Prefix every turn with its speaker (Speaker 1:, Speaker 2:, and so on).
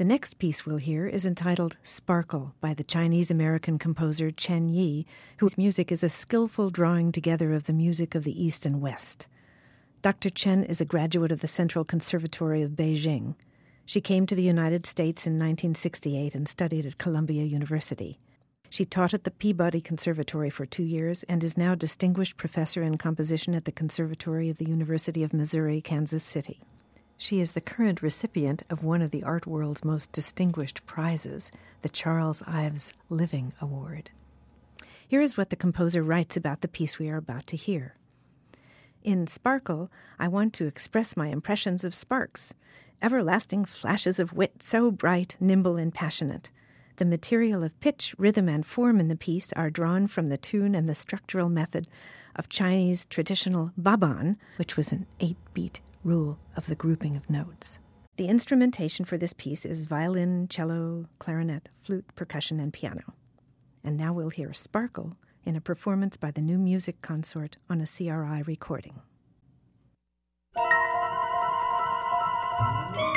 Speaker 1: The next piece we'll hear is entitled Sparkle by the Chinese-American composer Chen Yi, whose music is a skillful drawing together of the music of the East and West. Dr. Chen is a graduate of the Central Conservatory of Beijing. She came to the United States in 1968 and studied at Columbia University. She taught at the Peabody Conservatory for 2 years and is now distinguished professor in composition at the Conservatory of the University of Missouri, Kansas City. She is the current recipient of one of the art world's most distinguished prizes, the Charles Ives Living Award. Here is what the composer writes about the piece we are about to hear. In Sparkle, I want to express my impressions of sparks, everlasting flashes of wit so bright, nimble, and passionate. The material of pitch, rhythm, and form in the piece are drawn from the tune and the structural method of Chinese traditional baban, which was an 8-beat rule of the grouping of notes. The instrumentation for this piece is violin, cello, clarinet, flute, percussion, and piano. And now we'll hear Sparkle in a performance by the New Music Consort on a CRI recording.